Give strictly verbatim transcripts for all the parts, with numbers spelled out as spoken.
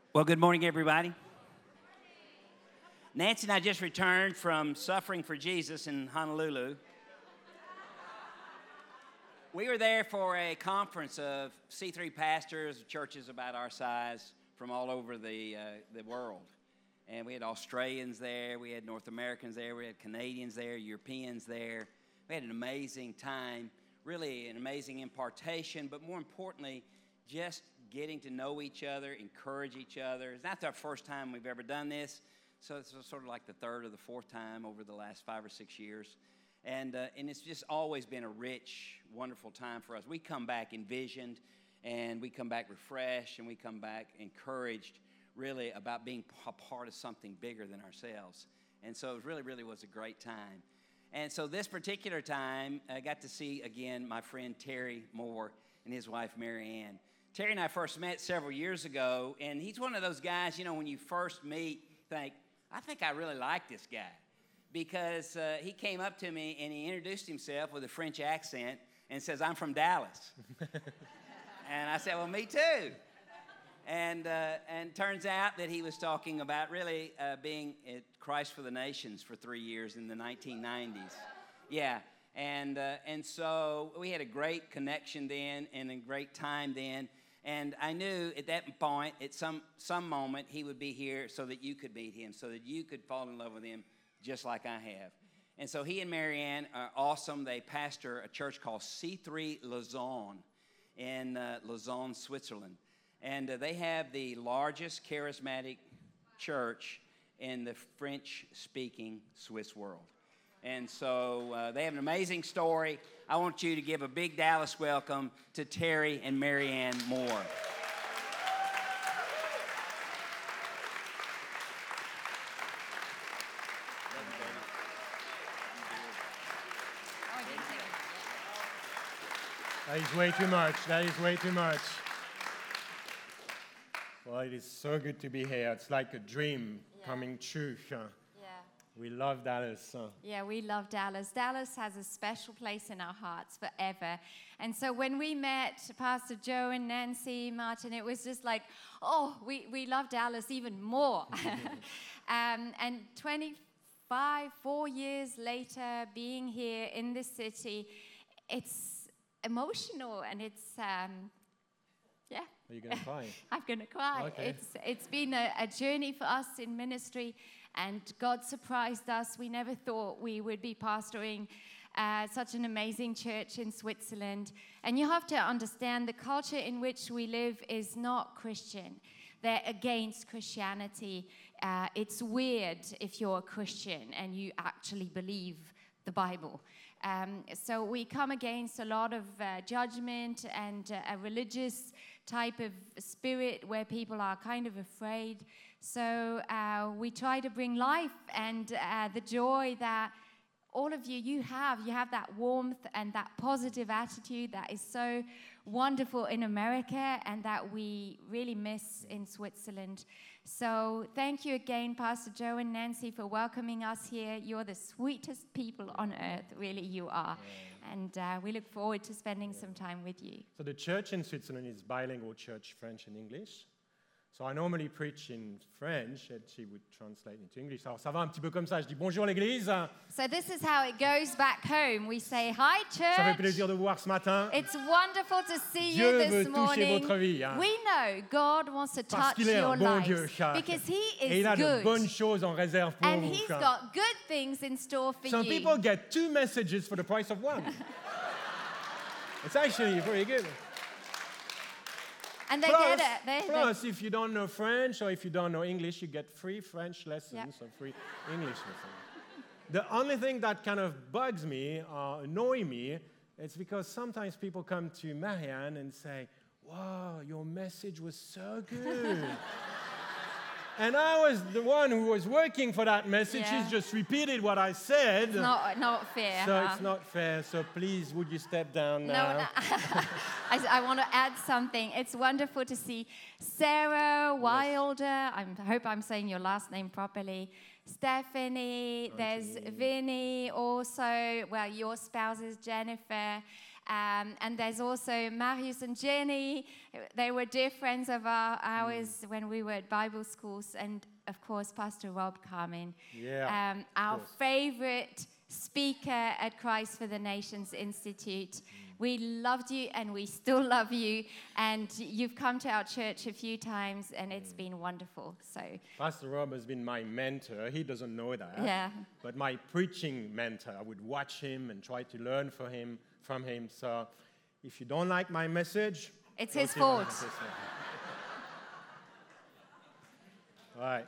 Well, good morning, everybody. Nancy and I just returned from Suffering for Jesus in Honolulu. We were there for a conference of C three pastors, churches about our size from all over the uh, the world. And we had Australians there, we had North Americans there, we had Canadians there, Europeans there. We had an amazing time, really an amazing impartation, but more importantly, just getting to know each other, encourage each other. It's not our first time we've ever done this, so it's sort of like the third or the fourth time over the last five or six years. And uh, and it's just always been a rich, wonderful time for us. We come back envisioned, and we come back refreshed, and we come back encouraged, really, about being a part of something bigger than ourselves. And so it really, really was a great time. And so this particular time, I got to see, again, my friend Terry Moore and his wife, Mary Ann. Terry and I first met several years ago, and he's one of those guys, you know, when you first meet, think, I think I really like this guy. Because uh, he came up to me and he introduced himself with a French accent and says, I'm from Dallas. And I said, well, me too. And uh, and turns out that he was talking about really uh, being at Christ for the Nations for three years in the nineteen nineties. Yeah, and uh, and so we had a great connection then and a great time then. And I knew at that point, at some some moment, he would be here so that you could meet him, so that you could fall in love with him just like I have. And so he and Mary Ann are awesome. They pastor a church called C three Lausanne in uh, Lausanne, Switzerland. And uh, they have the largest charismatic church in the French-speaking Swiss world. And so uh, they have an amazing story. I want you to give a big Dallas welcome to Terry and Mary Ann Moore. That is way too much. That is way too much. Well, it is so good to be here. It's like a dream yeah. coming true. Yeah. We love Dallas. Yeah, we love Dallas. Dallas has a special place in our hearts forever. And so when we met Pastor Joe and Nancy, Martin, it was just like, oh, we, we love Dallas even more. um, and twenty-five, four years later, being here in this city, it's emotional and it's... Um, Yeah. Are you going to cry? I'm going to cry. Okay. It's It's been a, a journey for us in ministry, and God surprised us. We never thought we would be pastoring uh, such an amazing church in Switzerland. And you have to understand the culture in which we live is not Christian. They're against Christianity. Uh, it's weird if you're a Christian and you actually believe the Bible. Um, so we come against a lot of uh, judgment and uh, a religious type of spirit where people are kind of afraid. So uh, we try to bring life and uh, the joy that all of you, you have. You have that warmth and that positive attitude that is so wonderful in America and that we really miss in Switzerland. So thank you again, Pastor Joe and Nancy, for welcoming us here. You're the sweetest people on earth, really you are. Yeah. And uh, we look forward to spending yeah. some time with you. So the church in Switzerland is bilingual church, French and English. So I normally preach in French, and she would translate into English. Alors ça va un petit peu comme ça. Je dis bonjour l'église. So this is how it goes back home. We say hi church. Ça fait plaisir de vous voir ce matin. It's wonderful to see Dieu you this veut toucher morning. votre vie. Hein. We know God wants to Parce touch qu'il est your un bon lives Dieu, car because He is et il a good. de bonnes choses en réserve pour and vous. He's Car. got good things in store for Some you. people get two messages for the price of one. It's actually very good. And they plus, get it. They, plus if you don't know French or if you don't know English, you get free French lessons yep. or free English lessons. The only thing that kind of bugs me or annoy me is because sometimes people come to Marianne and say, wow, your message was so good. And I was the one who was working for that message. Yeah. She's just repeated what I said. It's not, not fair. So huh? it's not fair. So please, would you step down No, now? no. I, I want to add something. It's wonderful to see Sarah Wilder. I hope I'm saying your last name properly. Stephanie. There's Vinny also. Well, your spouse is Jennifer. Um, and there's also Marius and Jenny. They were dear friends of our, ours mm. when we were at Bible schools. And, of course, Pastor Rob Carmen, yeah, um, our favorite speaker at Christ for the Nations Institute. Mm. We loved you, and we still love you. And you've come to our church a few times, and it's mm. been wonderful. So Pastor Rob has been my mentor. He doesn't know that. Yeah. But my preaching mentor. I would watch him and try to learn from him. From him. So if you don't like my message, it's his fault. All right.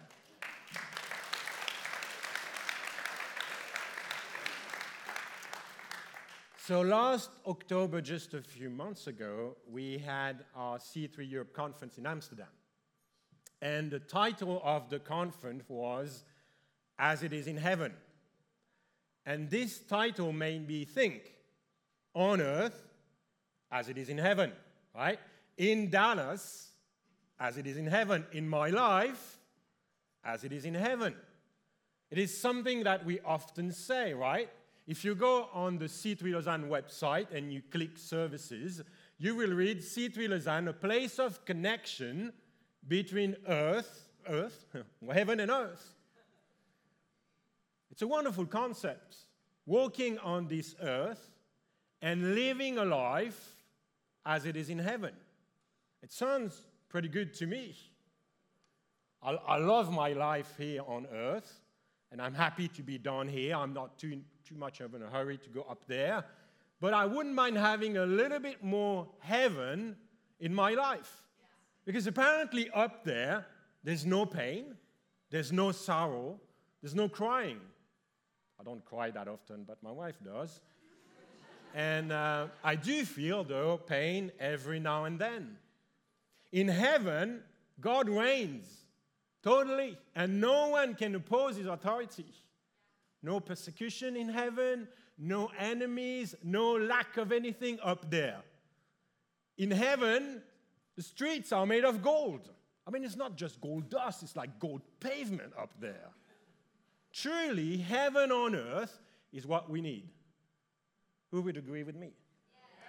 So last October, just a few months ago, we had our C three Europe conference in Amsterdam. And the title of the conference was, As It Is in Heaven. And this title made me think, on earth, as it is in heaven, right? In Dallas, as it is in heaven. In my life, as it is in heaven. It is something that we often say, right? If you go on the C three Lausanne website and you click services, you will read C three Lausanne, a place of connection between earth, earth, heaven and earth. It's a wonderful concept. Walking on this earth and living a life as it is in heaven. It sounds pretty good to me. I, I love my life here on earth, and I'm happy to be down here. I'm not too, too much of in a hurry to go up there, but I wouldn't mind having a little bit more heaven in my life. Because apparently up there, there's no pain, there's no sorrow, there's no crying. I don't cry that often, but my wife does. And uh, I do feel, though, pain every now and then. In heaven, God reigns totally, and no one can oppose his authority. No persecution in heaven, no enemies, no lack of anything up there. In heaven, the streets are made of gold. I mean, it's not just gold dust, it's like gold pavement up there. Truly, heaven on earth is what we need. Who would agree with me? Yeah.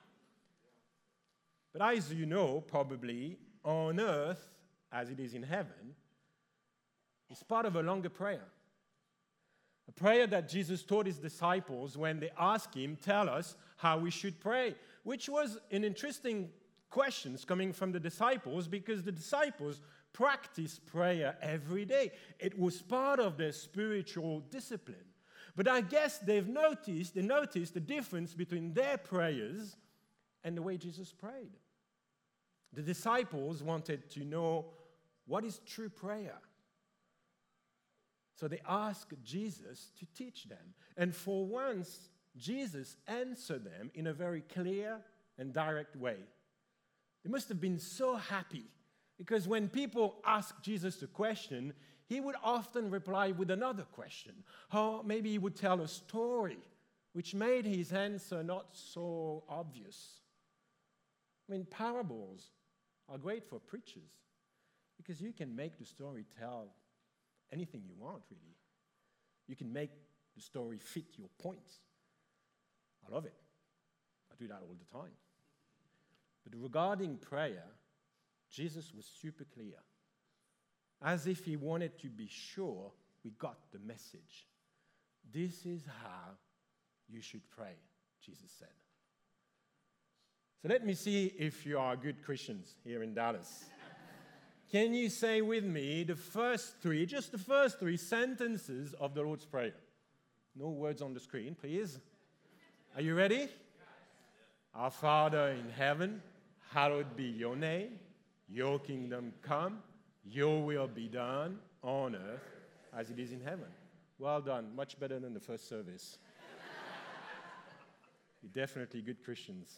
But as you know, probably, on earth, as it is in heaven, is part of a longer prayer. A prayer that Jesus taught his disciples when they asked him, tell us how we should pray, which was an interesting question coming from the disciples because the disciples practiced prayer every day. It was part of their spiritual discipline. But I guess they've noticed, they noticed the difference between their prayers and the way Jesus prayed. The disciples wanted to know what is true prayer. So they asked Jesus to teach them. And for once, Jesus answered them in a very clear and direct way. They must have been so happy because when people asked Jesus a question, he would often reply with another question. Or maybe he would tell a story, which made his answer not so obvious. I mean, parables are great for preachers because you can make the story tell anything you want, really. You can make the story fit your points. I love it. I do that all the time. But regarding prayer, Jesus was super clear. As if he wanted to be sure we got the message. This is how you should pray, Jesus said. So let me see if you are good Christians here in Dallas. Can you say with me the first three, just the first three sentences of the Lord's Prayer? No words on the screen, please. Are you ready? Our Father in heaven, hallowed be your name. Your kingdom come. Your will be done on earth as it is in heaven. Well done. Much better than the first service. You're definitely good Christians.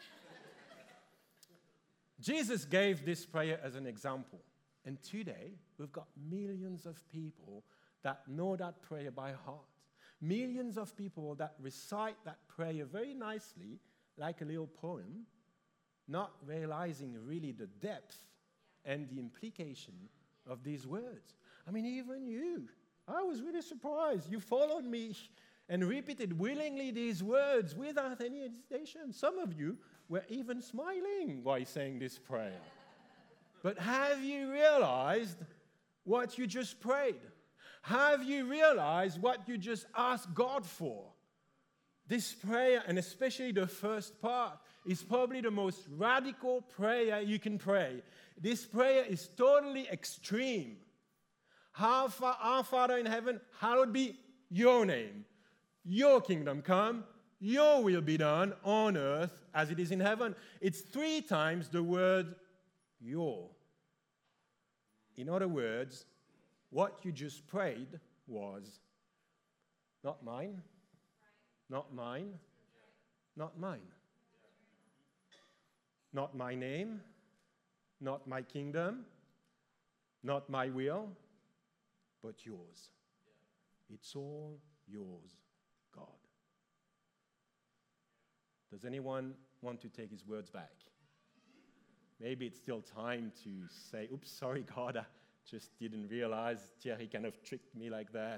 Jesus gave this prayer as an example. And today, we've got millions of people that know that prayer by heart. Millions of people that recite that prayer very nicely, like a little poem, not realizing really the depth and the implication of these words. I mean, even you. I was really surprised. You followed me and repeated willingly these words without any hesitation. Some of you were even smiling while saying this prayer. But have you realized what you just prayed? Have you realized what you just asked God for? This prayer, and especially the first part, is probably the most radical prayer you can pray. This prayer is totally extreme. Our, Fa- our Father in heaven, hallowed be your name. Your kingdom come, your will be done on earth as it is in heaven. It's three times the word your. In other words, what you just prayed was not mine, not mine, not mine. Not my name, not my kingdom, not my will, but yours. It's all yours, God. Does anyone want to take his words back? Maybe it's still time to say, oops, sorry, God, I just didn't realize Thierry kind of tricked me like that.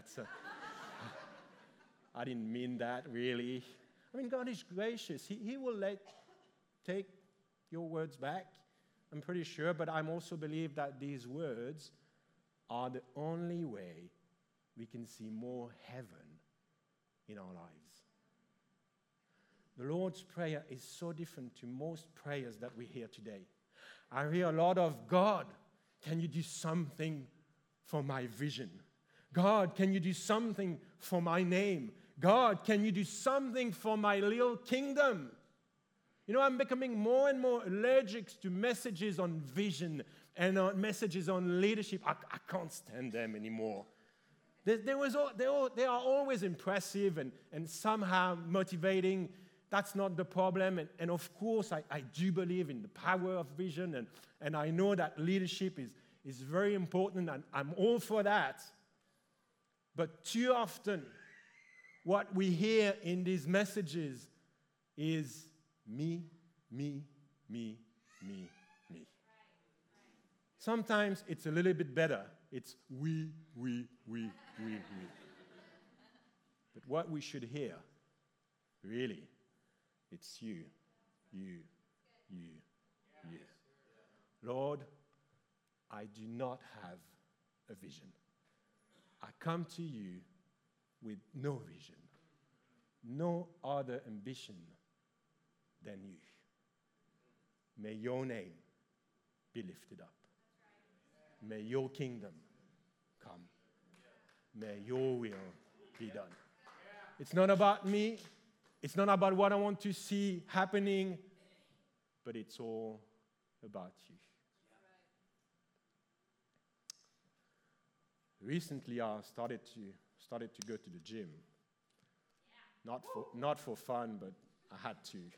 I didn't mean that, really. I mean, God is gracious. He, he will let, take your words back, I'm pretty sure, but I also believe that these words are the only way we can see more heaven in our lives. The Lord's Prayer is so different to most prayers that we hear today. I hear a lot of, God, can you do something for my vision? God, can you do something for my name? God, can you do something for my little kingdom? You know, I'm becoming more and more allergic to messages on vision and on messages on leadership. I, I can't stand them anymore. There, there was all, they, all, they are always impressive and, and somehow motivating. That's not the problem. And, and of course, I, I do believe in the power of vision. And, and I know that leadership is, is very important. And I'm all for that. But too often, what we hear in these messages is me, me, me, me, me. Sometimes it's a little bit better. It's we, we, we, we, we. But what we should hear, really, it's you, you, you, you. Lord, I do not have a vision. I come to you with no vision, no other ambition than you. May your name be lifted up. May your kingdom come. May your will be done. It's not about me. It's not about what I want to see happening, but it's all about you. Recently, I started to started to go to the gym. Not for not for fun, but I had to.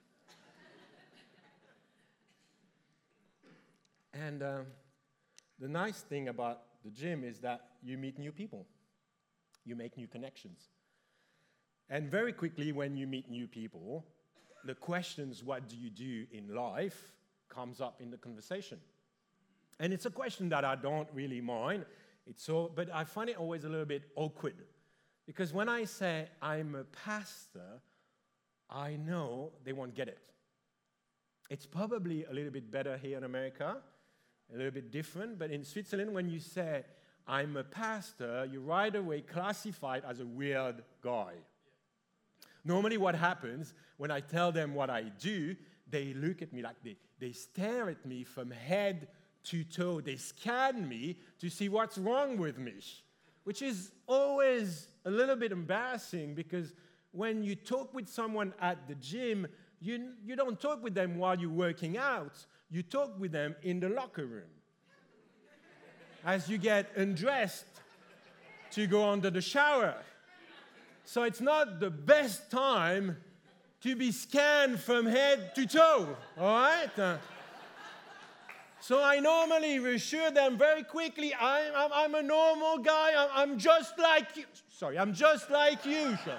And um, the nice thing about the gym is that you meet new people. You make new connections. And very quickly, when you meet new people, the questions, what do you do in life, comes up in the conversation. And it's a question that I don't really mind. It's so, but I find it always a little bit awkward. Because when I say I'm a pastor, I know they won't get it. It's probably a little bit better here in America, a little bit different, but in Switzerland, when you say, I'm a pastor, you're right away classified as a weird guy. Normally what happens, when I tell them what I do, they look at me like they, they stare at me from head to toe. They scan me to see what's wrong with me, which is always a little bit embarrassing because when you talk with someone at the gym, you, you don't talk with them while you're working out. You talk with them in the locker room. As you get undressed to go under the shower. So it's not the best time to be scanned from head to toe, all right? Uh, so I normally reassure them very quickly, I'm, I'm, I'm a normal guy, I'm, I'm just like you. Sorry, I'm just like you. Sure.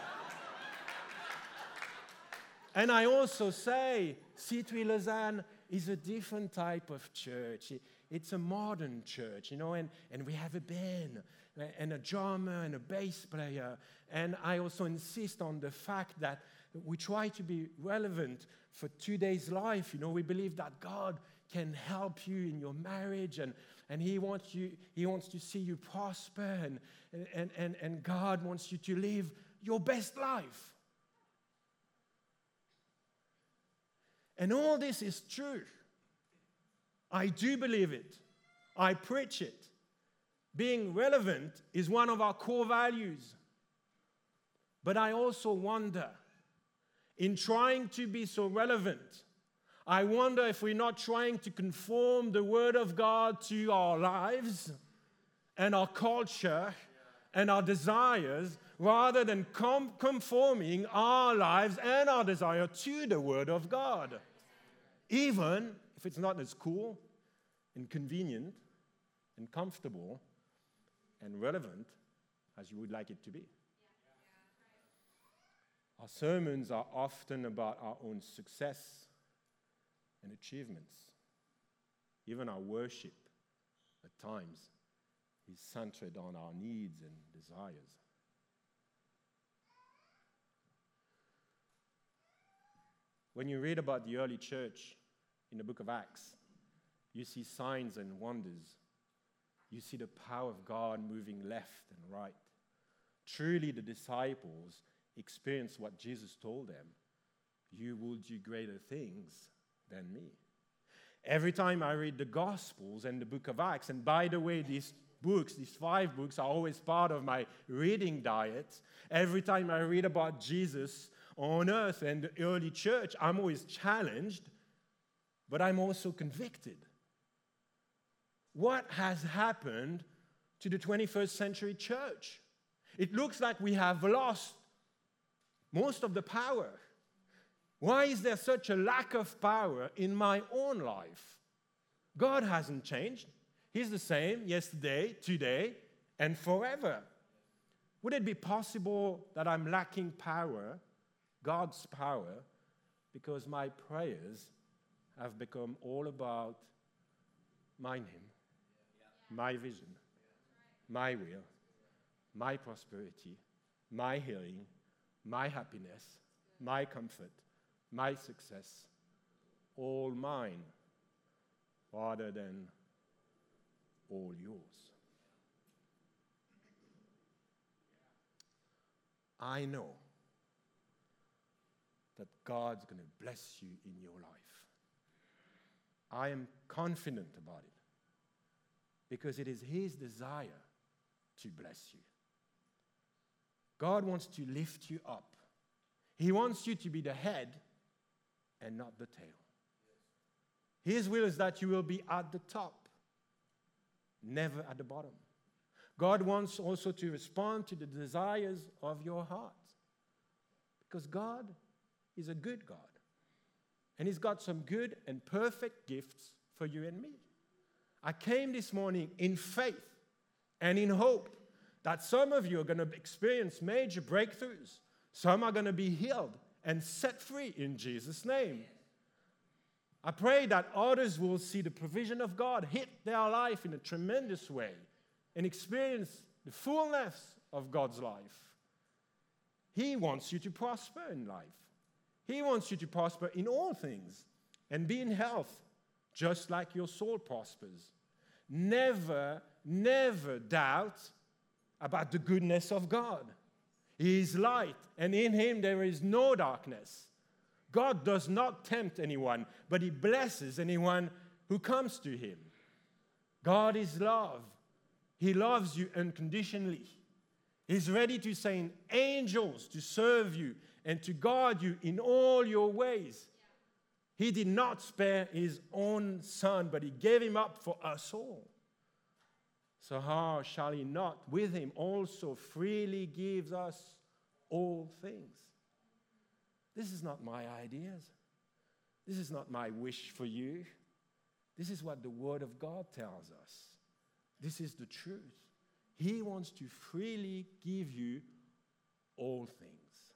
And I also say, C three Lausanne is a different type of church. It, it's a modern church, you know, and, and we have a band and a drummer and a bass player. And I also insist on the fact that we try to be relevant for today's life. You know, we believe that God can help you in your marriage, and, and he wants you, he wants to see you prosper, and, and, and, and God wants you to live your best life. And all this is true. I do believe it. I preach it. Being relevant is one of our core values. But I also wonder, in trying to be so relevant, I wonder if we're not trying to conform the Word of God to our lives and our culture and our desires, rather than com- conforming our lives and our desire to the Word of God. Even if it's not as cool and convenient and comfortable and relevant as you would like it to be. Our sermons are often about our own success and achievements. Even our worship, at times, is centered on our needs and desires. When you read about the early church in the book of Acts, you see signs and wonders. You see the power of God moving left and right. Truly, the disciples experienced what Jesus told them. You will do greater things than me. Every time I read the Gospels and the book of Acts, and by the way, these books, these five books, are always part of my reading diet. Every time I read about Jesus on earth and the early church, I'm always challenged, but I'm also convicted. What has happened to the twenty-first century church? It looks like we have lost most of the power. Why is there such a lack of power in my own life? God hasn't changed. He's the same yesterday, today, and forever. Would it be possible that I'm lacking power, God's power, because my prayers have become all about my name, my vision, my will, my prosperity, my healing, my happiness, my comfort, my success, all mine, rather than all yours? I know that God's going to bless you in your life. I am confident about it because it is His desire to bless you. God wants to lift you up. He wants you to be the head and not the tail. His will is that you will be at the top, never at the bottom. God wants also to respond to the desires of your heart, because God is a good God, and He's got some good and perfect gifts for you and me. I came this morning in faith and in hope that some of you are going to experience major breakthroughs. Some are going to be healed and set free in Jesus' name. I pray that others will see the provision of God hit their life in a tremendous way and experience the fullness of God's life. He wants you to prosper in life. He wants you to prosper in all things and be in health, just like your soul prospers. Never, never doubt about the goodness of God. He is light, and in Him there is no darkness. God does not tempt anyone, but He blesses anyone who comes to Him. God is love. He loves you unconditionally. He's ready to send angels to serve you and to guard you in all your ways. He did not spare His own Son, but He gave Him up for us all. So how shall He not with Him also freely give us all things? This is not my ideas. This is not my wish for you. This is what the Word of God tells us. This is the truth. He wants to freely give you all things.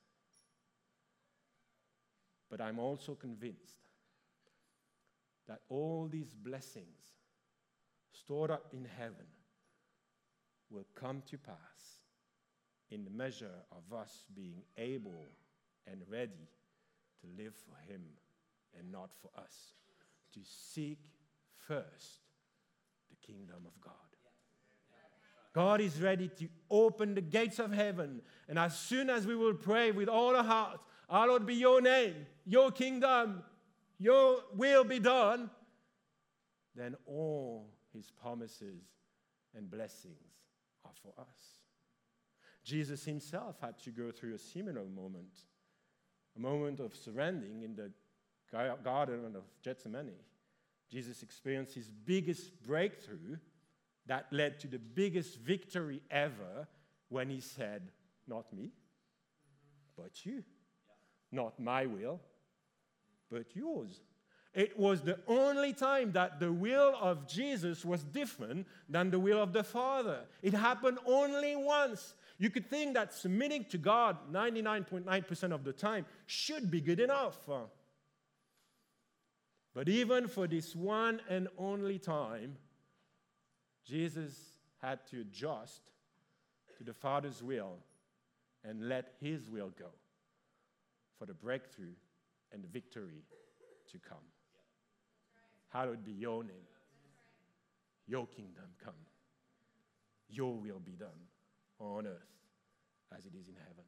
But I'm also convinced that all these blessings stored up in heaven will come to pass in the measure of us being able and ready to live for him and not for us, to seek first the kingdom of God. God is ready to open the gates of heaven, and as soon as we will pray with all our heart, hallowed be your name, your kingdom, your will be done, then all his promises and blessings are for us. Jesus himself had to go through a similar moment, a moment of surrendering in the Garden of Gethsemane. Jesus experienced his biggest breakthrough that led to the biggest victory ever when he said, not me, but you. Not my will, but yours. It was the only time that the will of Jesus was different than the will of the Father. It happened only once. You could think that submitting to God ninety-nine point nine percent of the time should be good enough. But even for this one and only time, Jesus had to adjust to the Father's will and let his will go for the breakthrough and the victory to come. Hallowed be your name. Your kingdom come. Your will be done on earth as it is in heaven.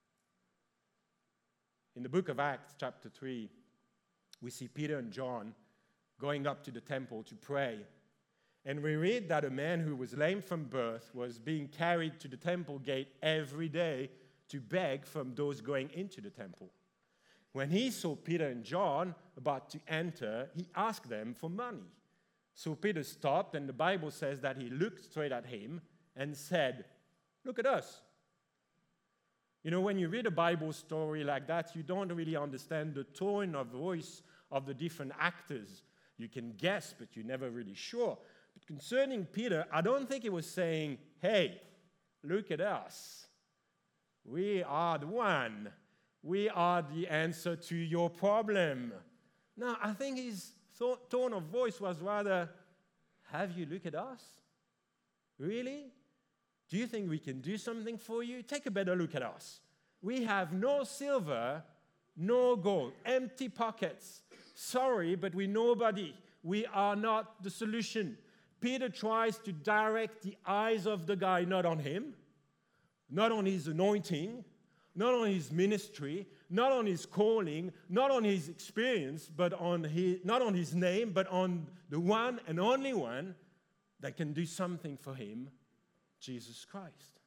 In the book of Acts, chapter three, we see Peter and John going up to the temple to pray. And we read that a man who was lame from birth was being carried to the temple gate every day to beg from those going into the temple. When he saw Peter and John about to enter, he asked them for money. So Peter stopped, and the Bible says that he looked straight at him and said, "Look at us." You know, when you read a Bible story like that, you don't really understand the tone of voice of the different actors. You can guess, but you're never really sure. But concerning Peter, I don't think he was saying, "Hey, look at us. We are the one. We are the answer to your problem." No, I think his th- tone of voice was rather, "Have you looked at us? Really? Do you think we can do something for you? Take a better look at us. We have no silver, no gold, empty pockets. Sorry, but we're nobody. We are not the solution." Peter tries to direct the eyes of the guy not on him, not on his anointing, not on his ministry, not on his calling, not on his experience, but on his, not on his name, but on the one and only one that can do something for him, Jesus Christ.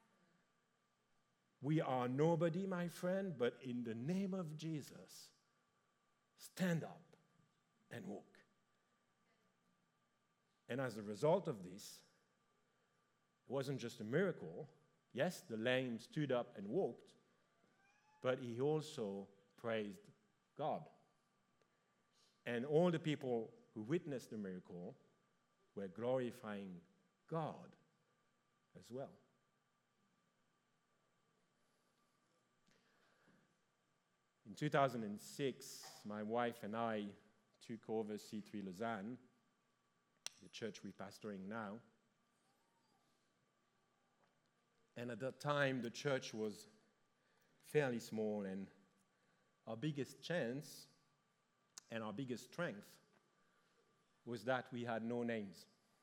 We are nobody, my friend, but in the name of Jesus, stand up and walk. And as a result of this, it wasn't just a miracle. Yes, the lame stood up and walked, but he also praised God. And all the people who witnessed the miracle were glorifying God as well. In two thousand six, my wife and I took over C three Lausanne, the church we're pastoring now. And at that time, the church was fairly small, and our biggest chance and our biggest strength was that we had no names.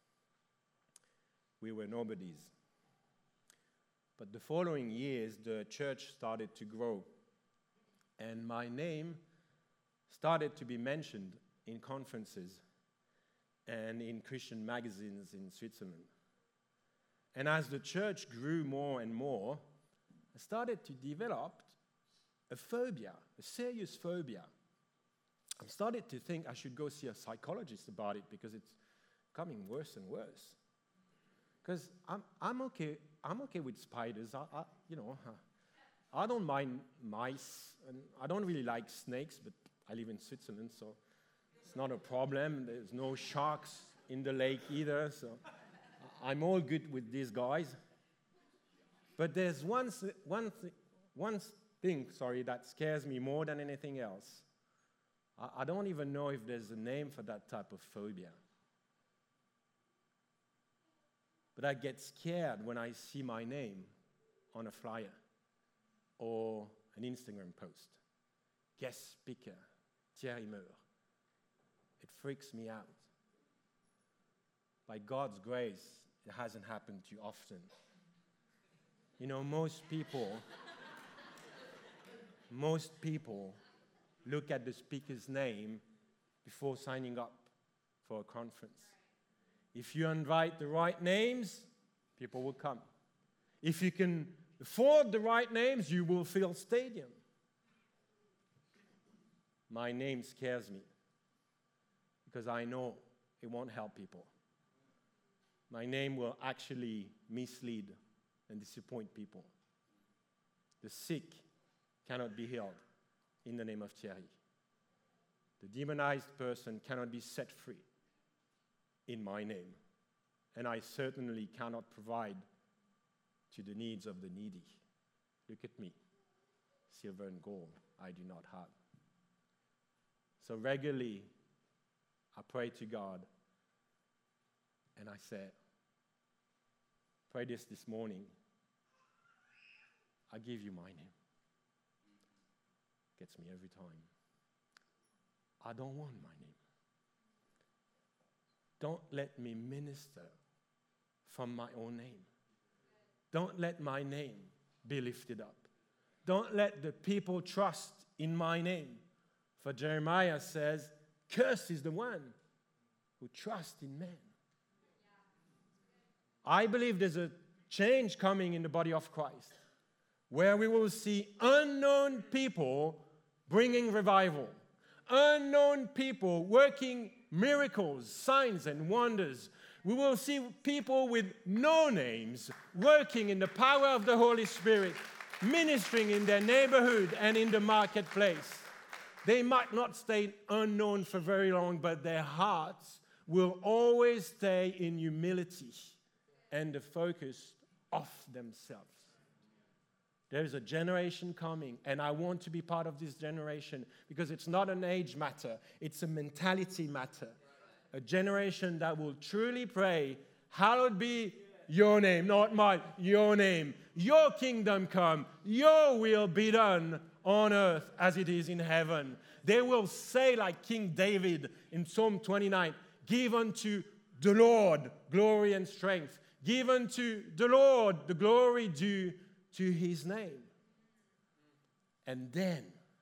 We were nobodies. But the following years, the church started to grow, and my name started to be mentioned in conferences and in Christian magazines in Switzerland. And as the church grew more and more, I started to develop a phobia, a serious phobia. I started to think I should go see a psychologist about it because it's becoming worse and worse. Because I'm, I'm okay, I'm okay with spiders. I, I, you know, I don't mind mice, and I don't really like snakes, but I live in Switzerland, so it's not a problem. There's no sharks in the lake either, so I'm all good with these guys. But there's one, one, th- one thing, sorry, that scares me more than anything else. I, I don't even know if there's a name for that type of phobia. But I get scared when I see my name on a flyer or an Instagram post. Guest speaker, Thierry Meur. It freaks me out. By God's grace, it hasn't happened too often. You know, most people, most people look at the speaker's name before signing up for a conference. If you invite the right names, people will come. If you can afford the right names, you will fill stadium. My name scares me because I know it won't help people. My name will actually mislead and disappoint people. The sick cannot be healed in the name of Thierry. The demonized person cannot be set free in my name. And I certainly cannot provide to the needs of the needy. Look at me. Silver and gold I do not have. So regularly, I pray to God, and I say, pray this this morning. I give you my name. Gets me every time. I don't want my name. Don't let me minister from my own name. Don't let my name be lifted up. Don't let the people trust in my name. For Jeremiah says, cursed is the one who trusts in man. I believe there's a change coming in the body of Christ, where we will see unknown people bringing revival, unknown people working miracles, signs, and wonders. We will see people with no names working in the power of the Holy Spirit, ministering in their neighborhood and in the marketplace. They might not stay unknown for very long, but their hearts will always stay in humility and the focus of themselves. There is a generation coming, and I want to be part of this generation because it's not an age matter, it's a mentality matter. A generation that will truly pray, hallowed be your name, not mine, your name. Your kingdom come, your will be done on earth as it is in heaven. They will say like King David in Psalm twenty-nine, give unto the Lord glory and strength. Give unto the Lord the glory due to his name. And then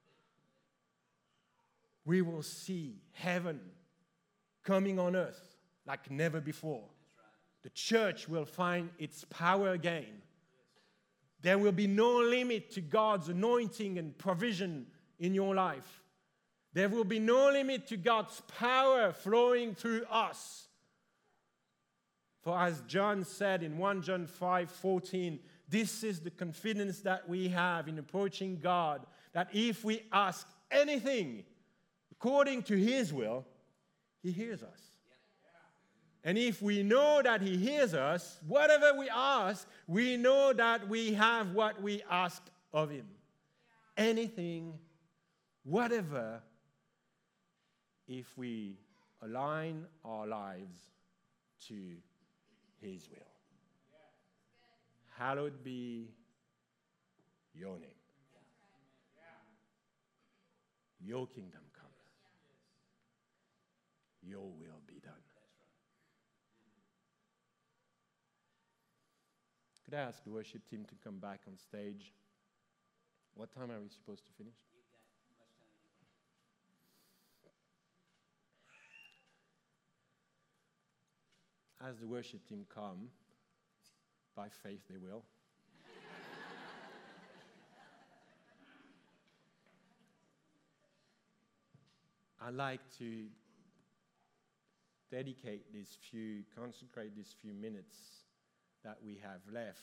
we will see heaven coming on earth like never before. The church will find its power again. There will be no limit to God's anointing and provision in your life. There will be no limit to God's power flowing through us. For as John said in First John five fourteen, this is the confidence that we have in approaching God, that if we ask anything according to his will, he hears us. And if we know that he hears us, whatever we ask, we know that we have what we asked of him. Anything, whatever, if we align our lives to his will. Hallowed be your name. Your kingdom come. Your will be done. Could I ask the worship team to come back on stage? What time are we supposed to finish? As the worship team come, by faith they will. I like to dedicate these few, consecrate these few minutes that we have left.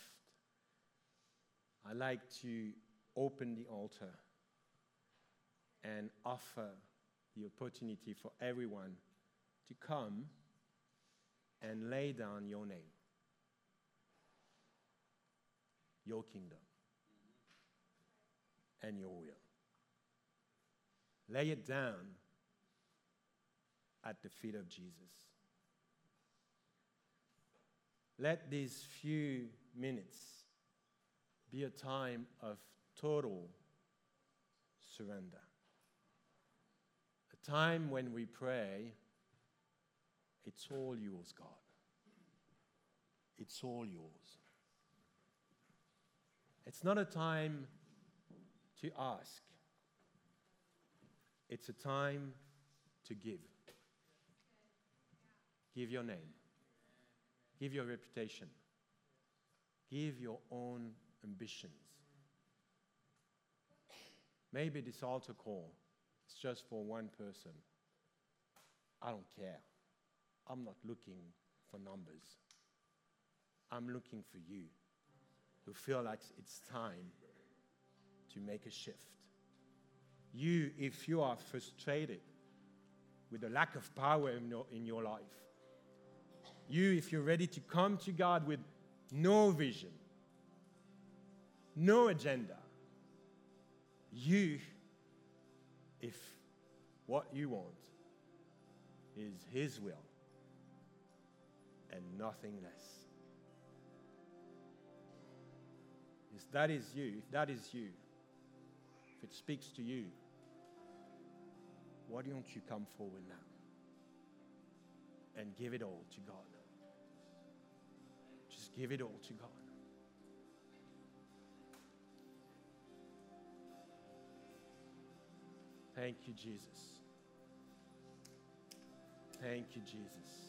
I like to open the altar and offer the opportunity for everyone to come and lay down your name, your kingdom, and your will. Lay it down at the feet of Jesus. let these few minutes be a time of total surrender. A time when we pray, it's all yours, God. It's all yours. It's not a time to ask. It's a time to give. Give your name. Give your reputation. Give your own ambitions. Maybe this altar call is just for one person. I don't care. I'm not looking for numbers. I'm looking for you who feel like it's time to make a shift. You, if you are frustrated with the lack of power in your, in your life. You, if you're ready to come to God with no vision, no agenda. You, if what you want is His will and nothing less. If that is you, if that is you, if it speaks to you, why don't you come forward now and give it all to God? Just give it all to God. Thank you, Jesus. Thank you, Jesus.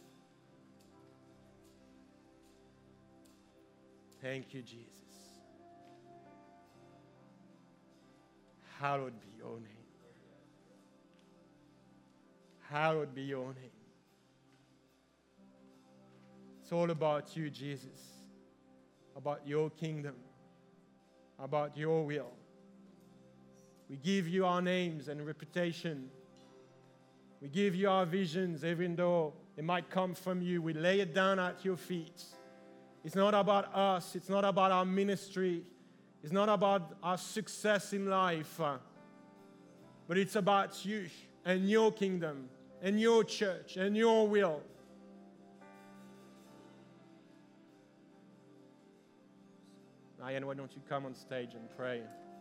Thank you, Jesus. Hallowed be your name. Hallowed be your name. It's all about you, Jesus. About your kingdom. About your will. We give you our names and reputation. We give you our visions, even though it might come from you. We lay it down at your feet. It's not about us. It's not about our ministry. It's not about our success in life. Uh, but it's about you and your kingdom and your church and your will. Diane, why don't you come on stage and pray?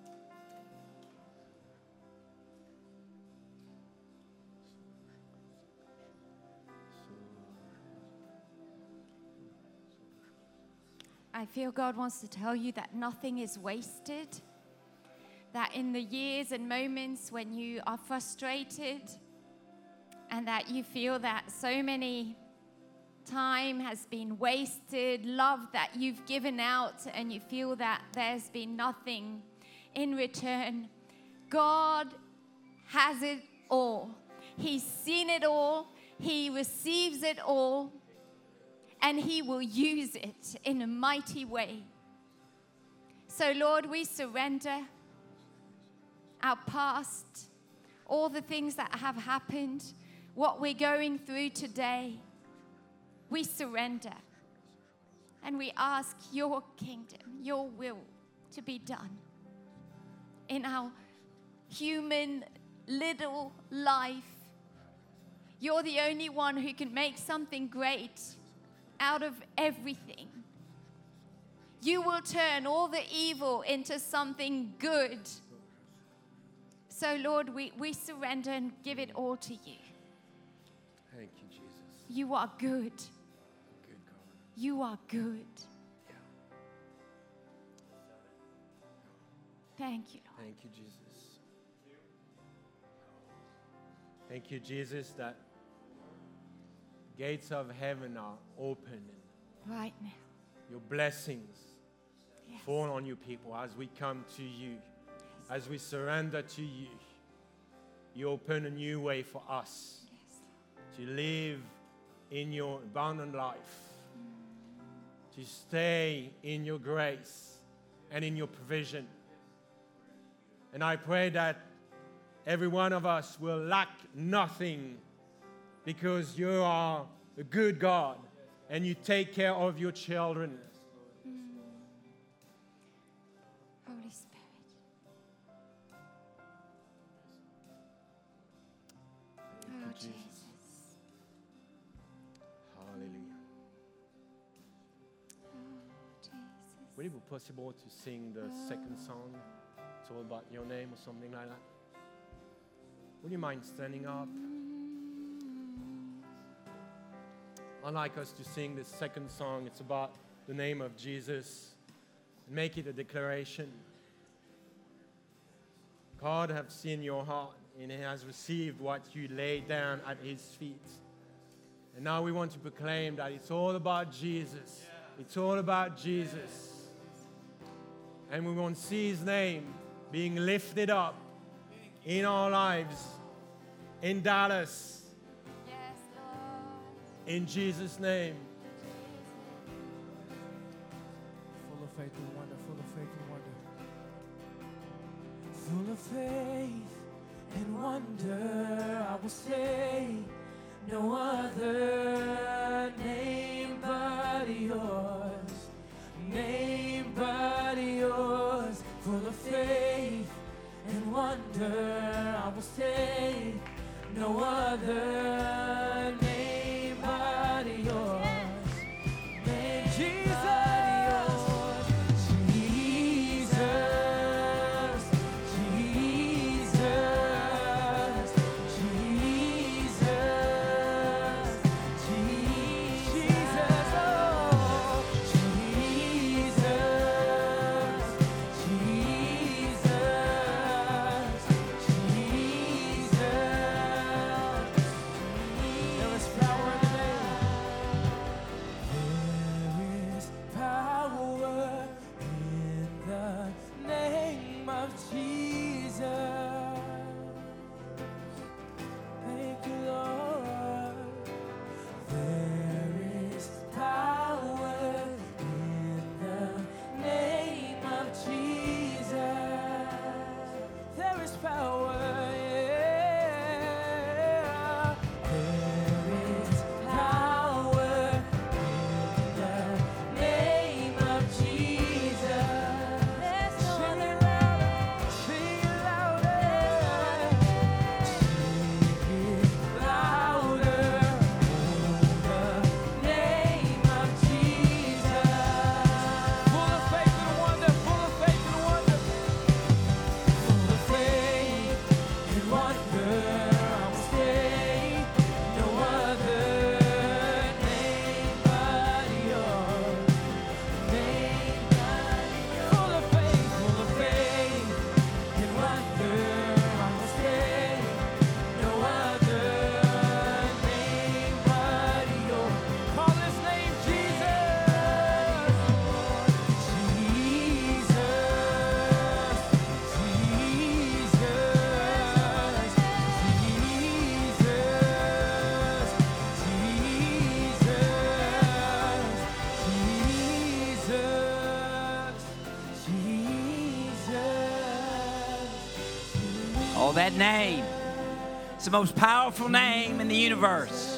I feel God wants to tell you that nothing is wasted. That in the years and moments when you are frustrated and that you feel that so many time has been wasted, love that you've given out, and you feel that there's been nothing in return, God has it all. He's seen it all. He receives it all. And He will use it in a mighty way. So, Lord, we surrender our past, all the things that have happened, what we're going through today. We surrender. And we ask your kingdom, your will to be done in our human little life. You're the only one who can make something great out of everything. You will turn all the evil into something good. So, Lord, we, we surrender and give it all to you. Thank you, Jesus. You are good. Good God. You are good. Yeah. Thank you, Lord. Thank you, Jesus. Thank you, Jesus, that gates of heaven are open and Right now. your blessings Yes. fall on you people as we come to you, as we surrender to you. You open a new way for us Yes. to live in your abundant life, to stay in your grace and in your provision. And I pray that every one of us will lack nothing, because you are a good God and you take care of your children. Mm. Holy Spirit. Thank Oh, you, Jesus. Jesus. Hallelujah. would it be possible to sing the second song? It's all about your name or something like that. Would you mind standing up? I'd like us to sing this second song. It's about the name of Jesus. Make it a declaration. God has seen your heart and He has received what you laid down at His feet. And now we want to proclaim that it's all about Jesus. It's all about Jesus. And we want to see His name being lifted up in our lives, in Dallas, Yes, Lord. in Jesus' name. Full of faith and wonder, full of faith and wonder. Full of faith and wonder, I will say, no other name but yours, name but yours. Full of faith and wonder, I will say, no other name but yours. Name Jesus. Oh, that name. It's the most powerful name in the universe.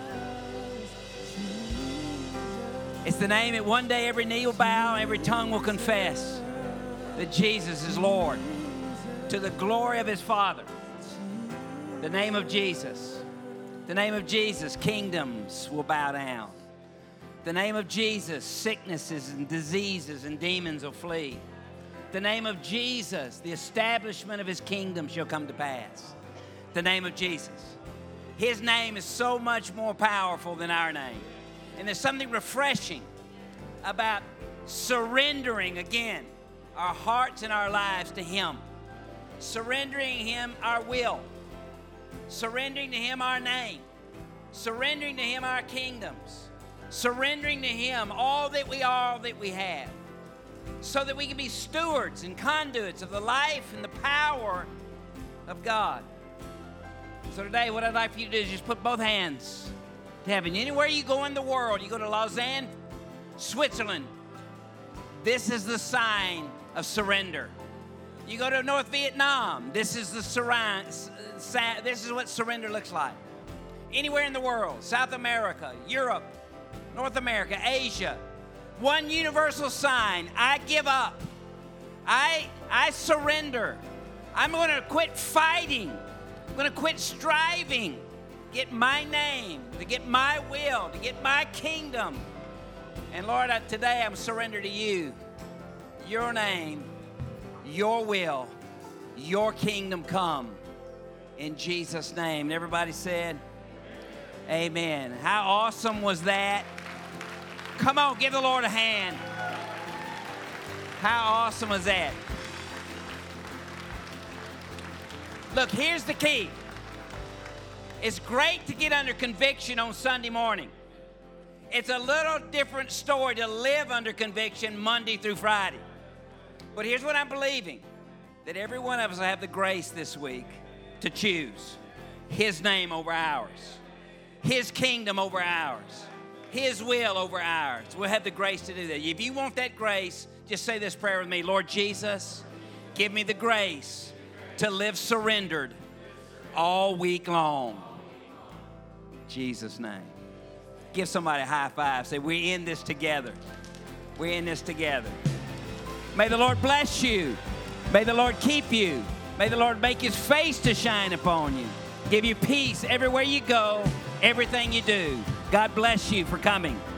It's the name that one day every knee will bow and every tongue will confess that Jesus is Lord to the glory of His Father. The name of Jesus. The name of Jesus, kingdoms will bow down. The name of Jesus, sicknesses and diseases and demons will flee. The name of Jesus, the establishment of His kingdom shall come to pass. The name of Jesus. His name is so much more powerful than our name. And there's something refreshing about surrendering again our hearts and our lives to Him. Surrendering Him our will. Surrendering to Him our name. Surrendering to Him our kingdoms. Surrendering to Him all that we are, all that we have. So that we can be stewards and conduits of the life and the power of God. So today, what I'd like for you to do is just put both hands to heaven. Anywhere you go in the world, you go to Lausanne, Switzerland, this is the sign of surrender. You go to North Vietnam, this is the surround, this is what surrender looks like. Anywhere in the world, South America, Europe, North America, Asia, one universal sign: I give up. I, I surrender. I'm going to quit fighting. I'm going to quit striving. Get my name, to get my will, to get my kingdom. And Lord, I, today I'm surrendered to You. your name, your will, your kingdom come. In Jesus' name. And everybody said, amen. How awesome was that? Come on, give the Lord a hand. How awesome was that? Look, here's the key. It's great to get under conviction on Sunday morning. It's a little different story to live under conviction Monday through Friday. But here's what I'm believing, that every one of us will have the grace this week to choose His name over ours, His kingdom over ours, His will over ours. We'll have the grace to do that. If you want that grace, just say this prayer with me. Lord Jesus, give me the grace to live surrendered all week long. In Jesus' name. Give somebody a high five. Say, we're in this together. We're in this together. May the Lord bless you. May the Lord keep you. May the Lord make His face to shine upon you. Give you peace everywhere you go, everything you do. God bless you for coming.